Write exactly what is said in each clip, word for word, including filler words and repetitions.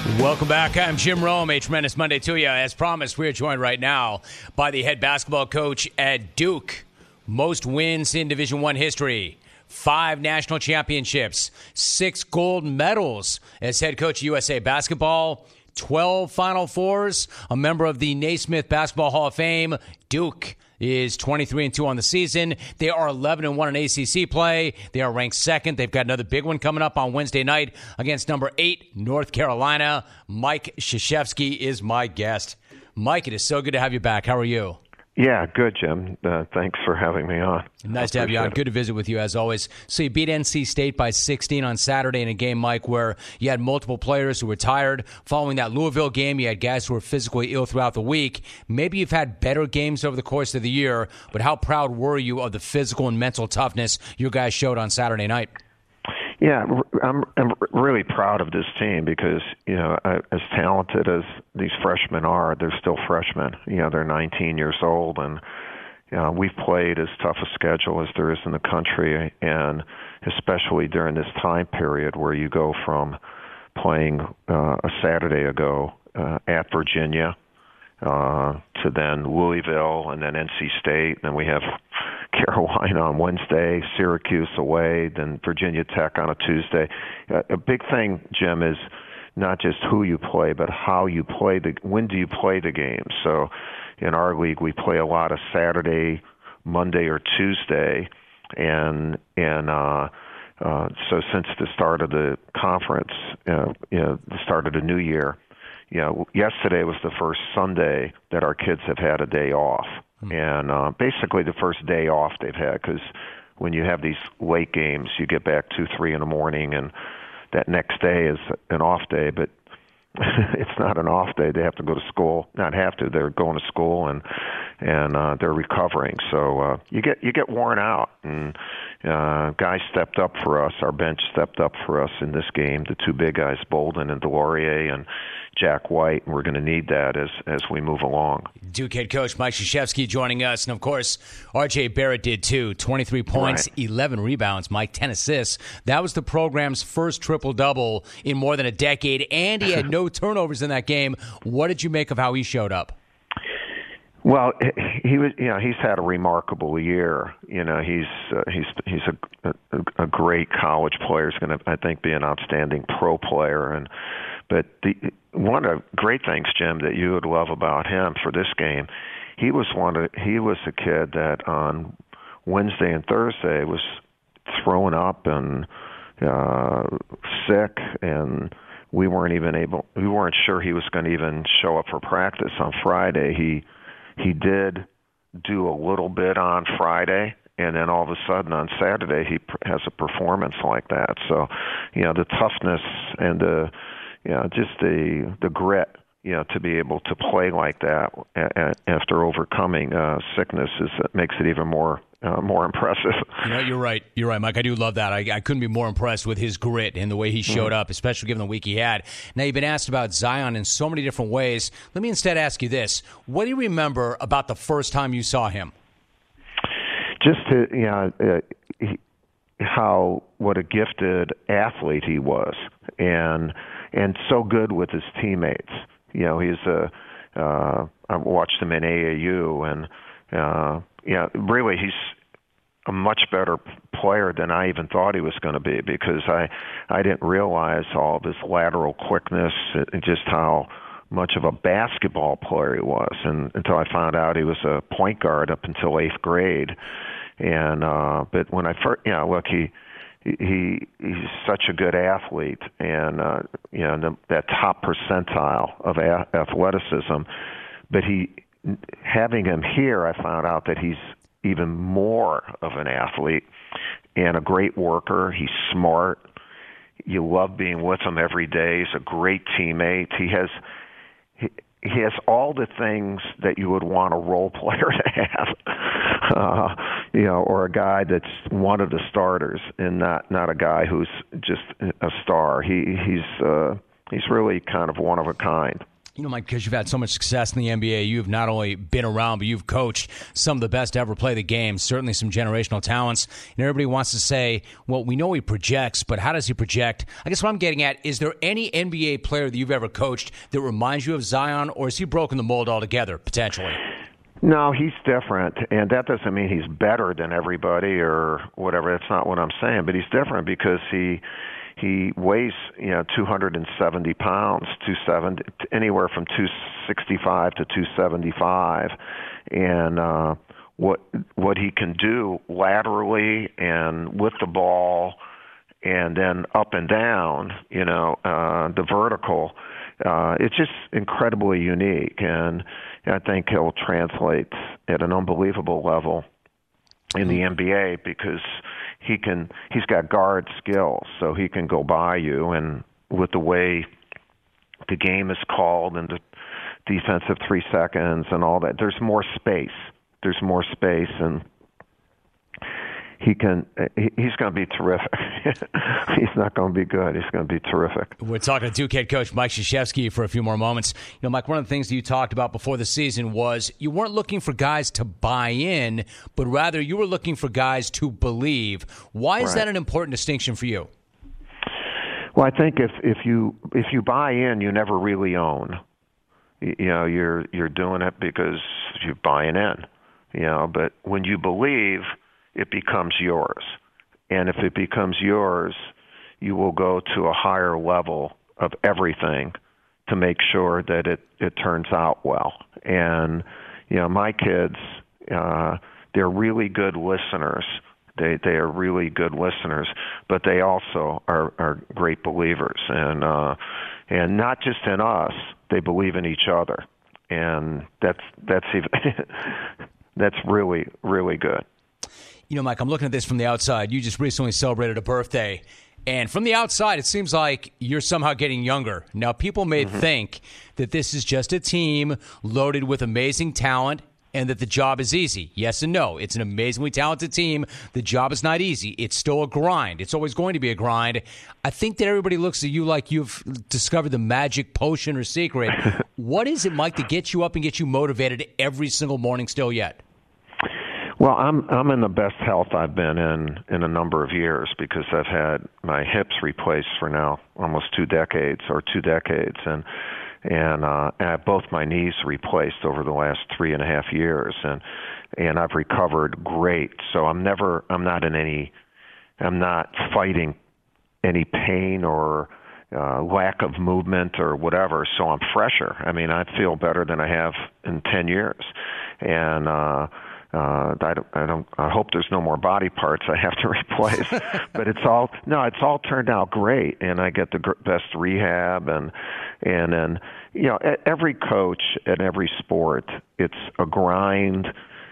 Welcome back. I'm Jim Rome. A tremendous Monday to you. As promised, we are joined right now by the head basketball coach at Duke. Most wins in Division One history. Five national championships. Six gold medals as head coach of U S A Basketball. twelve Final Fours. A member of the Naismith Basketball Hall of Fame. Duke is twenty-three and two on the season. They are eleven and one in A C C play. They are ranked second. They've got another big one coming up on Wednesday night against number eight, North Carolina. Mike Krzyzewski is my guest. Mike, it is so good to have you back. How are you? Yeah, good, Jim. Uh, thanks for having me on. Nice to have you on. Good to visit with you, as always. So you beat N C State by sixteen on Saturday in a game, Mike, where you had multiple players who were tired. Following that Louisville game, you had guys who were physically ill throughout the week. Maybe you've had better games over the course of the year, but how proud were you of the physical and mental toughness your guys showed on Saturday night? Yeah, I'm, I'm really proud of this team because, you know, as talented as these freshmen are, they're still freshmen. You know, they're nineteen years old, and you know, we've played as tough a schedule as there is in the country, and especially during this time period where you go from playing uh, a Saturday ago uh, at Virginia uh, to then Louisville and then N C State, and then we have Carolina on Wednesday, Syracuse away, then Virginia Tech on a Tuesday. Uh, a big thing, Jim, is not just who you play, but how you play the. When do you play the game? So, in our league, we play a lot of Saturday, Monday, or Tuesday, and and uh, uh, so since the start of the conference, uh, you know, the start of the new year, you know, yesterday was the first Sunday that our kids have had a day off. And uh, basically the first day off they've had, because when you have these late games, you get back two, three in the morning, and that next day is an off day. But it's not an off day. They have to go to school. Not have to. They're going to school, and and uh, they're recovering. So uh, you get you get worn out. And uh, guys stepped up for us. Our bench stepped up for us in this game. The two big guys, Bolden and Delorier, and Jack White, and we're going to need that as as we move along. Duke head coach Mike Krzyzewski joining us, and of course, R J Barrett did too. twenty-three points, right. eleven rebounds, Mike, ten assists. That was the program's first triple-double in more than a decade, and he had no turnovers in that game. What did you make of how he showed up? Well, he was, you know, he's had a remarkable year. You know, he's uh, he's he's a, a a great college player. He's going to, I think, be an outstanding pro player. And but the one of the great things, Jim, that you would love about him for this game, he was one of he was a kid that on Wednesday and Thursday was thrown up and uh, sick, and we weren't even able, we weren't sure he was going to even show up for practice on Friday. He He did do a little bit on Friday, and then all of a sudden on Saturday he has a performance like that. So, you know, the toughness and the, you know, just the the grit, you know, to be able to play like that after overcoming uh, sickness is makes it even more uh, more impressive. You know, you're right. You're right, Mike. I do love that. I, I couldn't be more impressed with his grit and the way he showed mm. up, especially given the week he had. Now, you've been asked about Zion in so many different ways. Let me instead ask you this. What do you remember about the first time you saw him? Just to, you know, uh, he, how, what a gifted athlete he was, and and so good with his teammates. You know, he's a, uh, I watched him in A A U, and, uh, yeah, really, he's a much better player than I even thought he was going to be, because I, I didn't realize all of his lateral quickness and just how much of a basketball player he was, and until I found out he was a point guard up until eighth grade. And uh, but when I first, you know, look, he he he's such a good athlete, and uh, you know, the, that top percentile of a- athleticism. But he, having him here, I found out that he's even more of an athlete and a great worker. He's smart. You love being with him every day. He's a great teammate. He has he, he has all the things that you would want a role player to have, uh, you know, or a guy that's one of the starters and not not a guy who's just a star. He he's uh, he's really kind of one of a kind. You know, Mike, because you've had so much success in the N B A, you've not only been around, but you've coached some of the best to ever play the game, certainly some generational talents. And everybody wants to say, well, we know he projects, but how does he project? I guess what I'm getting at, is there any N B A player that you've ever coached that reminds you of Zion, or has he broken the mold altogether, potentially? No, he's different, and that doesn't mean he's better than everybody or whatever. That's not what I'm saying, but he's different because he he weighs, you know, two hundred seventy pounds, two seventy, anywhere from two sixty-five to two seventy-five, and uh, what what he can do laterally and with the ball, and then up and down, you know, uh, the vertical. Uh, it's just incredibly unique, and I think he'll translate at an unbelievable level in the N B A because he can. He's got guard skills, so he can go by you, and with the way the game is called and the defensive three seconds and all that, there's more space. There's more space, and he can. He's going to be terrific. He's not going to be good. He's going to be terrific. We're talking to Duke head coach Mike Krzyzewski for a few more moments. You know, Mike, one of the things that you talked about before the season was you weren't looking for guys to buy in, but rather you were looking for guys to believe. Why is Right. that an important distinction for you? Well, I think if if you if you buy in, you never really own. You, you know, you're you're doing it because you're buying in. You know, but when you believe, it becomes yours. And if it becomes yours, you will go to a higher level of everything to make sure that it, it turns out well. And, you know, my kids, uh, they're really good listeners. They they are really good listeners, but they also are, are great believers. And uh, and not just in us, they believe in each other. And that's that's even that's really, really good. You know, Mike, I'm looking at this from the outside. You just recently celebrated a birthday. And from the outside, it seems like you're somehow getting younger. Now, people may mm-hmm. think that this is just a team loaded with amazing talent and that the job is easy. Yes and no. It's an amazingly talented team. The job is not easy. It's still a grind. It's always going to be a grind. I think that everybody looks at you like you've discovered the magic potion or secret. What is it, Mike, to get you up and get you motivated every single morning still yet? Well, I'm I'm in the best health I've been in in a number of years because I've had my hips replaced for now almost two decades or two decades, and and uh, I have both my knees replaced over the last three and a half years, and and I've recovered great. So I'm never I'm not in any I'm not fighting any pain or uh, lack of movement or whatever. So I'm fresher. I mean, I feel better than I have in ten years, and. uh Uh, I don't, I don't. I hope there's no more body parts I have to replace. But it's all no. It's all turned out great, and I get the gr- best rehab, and and then you know, every coach at every sport, it's a grind.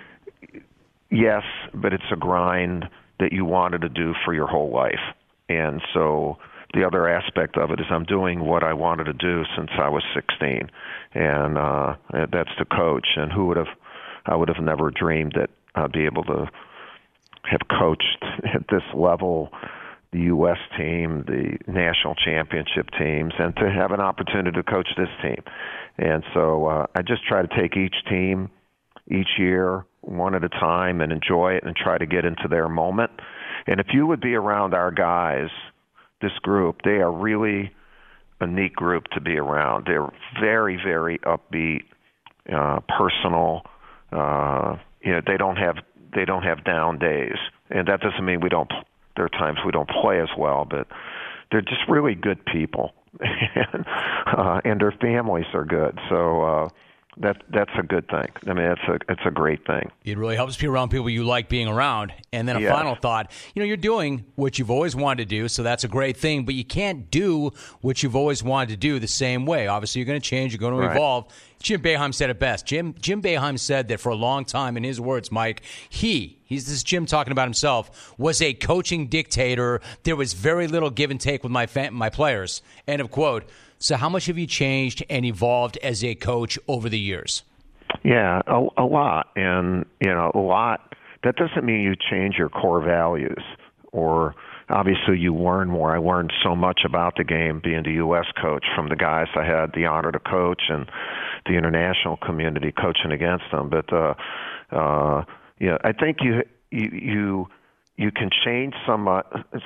Yes, but it's a grind that you wanted to do for your whole life, and so the other aspect of it is I'm doing what I wanted to do since I was sixteen, and uh, that's to coach. And who would have I would have never dreamed that I'd be able to have coached at this level, the U S team, the national championship teams, and to have an opportunity to coach this team. And so uh, I just try to take each team each year one at a time and enjoy it and try to get into their moment. And if you would be around our guys, this group, they are really a neat group to be around. They're very, very upbeat, uh, personal. Uh, you know, they don't have they don't have down days, and that doesn't mean we don't. There are times we don't play as well, but they're just really good people, and, uh, and their families are good. So uh, that that's a good thing. I mean, it's a it's a great thing. It really helps be around people you like being around. And then a yes. final thought: you know, you're doing what you've always wanted to do, so that's a great thing. But you can't do what you've always wanted to do the same way. Obviously, you're going to change. You're going to right. evolve. Jim Boeheim said it best. Jim Jim Boeheim said that for a long time, in his words, Mike, he, he's this Jim talking about himself, was a coaching dictator. There was very little give and take with my fan, my players. End of quote. So how much have you changed and evolved as a coach over the years? Yeah, a, a lot. And, you know, a lot. That doesn't mean you change your core values or obviously you learn more. I learned so much about the game being the U S coach from the guys I had the honor to coach and the international community coaching against them. But uh, uh, yeah, I think you you you, you can change some uh,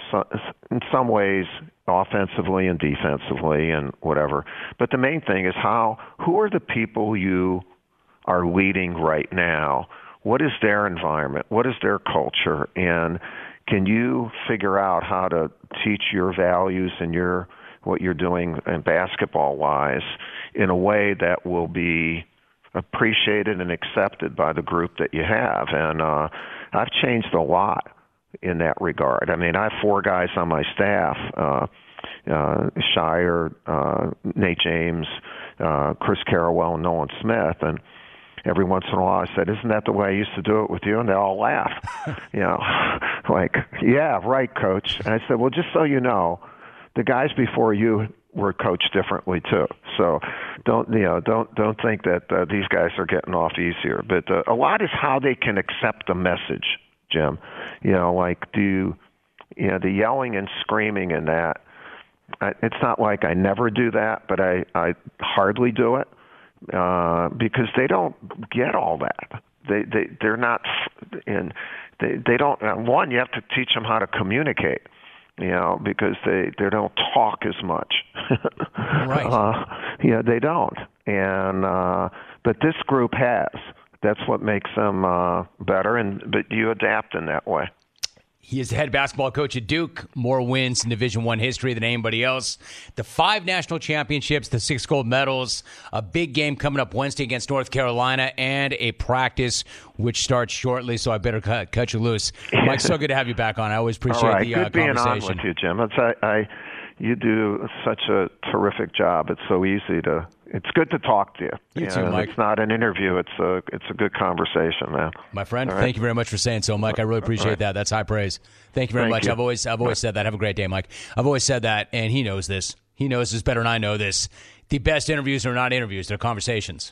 in some ways offensively and defensively and whatever. But the main thing is how who are the people you are leading right now? What is their environment? What is their culture? And can you figure out how to teach your values and your what you're doing in basketball-wise in a way that will be appreciated and accepted by the group that you have? And uh, I've changed a lot in that regard. I mean, I have four guys on my staff, uh, uh, Shire, uh, Nate James, uh, Chris Carrawell, and Nolan Smith, and every once in a while I said, isn't that the way I used to do it with you? And they all laughed. you know, like, yeah, right, coach. And I said, well, just so you know, the guys before you were coached differently too. So don't, you know, don't, don't think that uh, these guys are getting off easier. But uh, a lot is how they can accept the message, Jim. You know, like, do you, you know, the yelling and screaming and that, I, it's not like I never do that, but I, I hardly do it. Uh, because they don't get all that. They they they're not, and they they don't. One, you have to teach them how to communicate, you know, because they they don't talk as much. Right. Uh, yeah, they don't. And uh, but this group has. That's what makes them uh, better. And but you adapt in that way. He is the head basketball coach at Duke. More wins in Division One history than anybody else. The five national championships, the six gold medals, a big game coming up Wednesday against North Carolina, and a practice which starts shortly, so I better cut, cut you loose. Mike, so good to have you back on. I always appreciate All right. the good uh, being conversation. on with you, Jim. It's, I, I, you do such a terrific job. It's so easy to It's good to talk to you. You too, Mike. It's not an interview. It's a it's a good conversation, man. My friend, right. Thank you very much for saying so, Mike. I really appreciate right. that. That's high praise. Thank you very Thank much. You. I've always I've always said that. Have a great day, Mike. I've always said that, and he knows this. He knows this better than I know this. The best interviews are not interviews. They're conversations.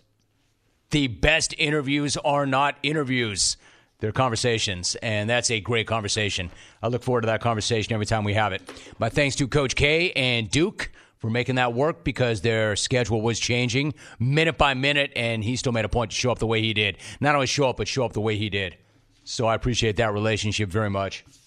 The best interviews are not interviews. They're conversations, and that's a great conversation. I look forward to that conversation every time we have it. My thanks to Coach K and Duke for making that work because their schedule was changing minute by minute, and he still made a point to show up the way he did. Not only show up, but show up the way he did. So I appreciate that relationship very much.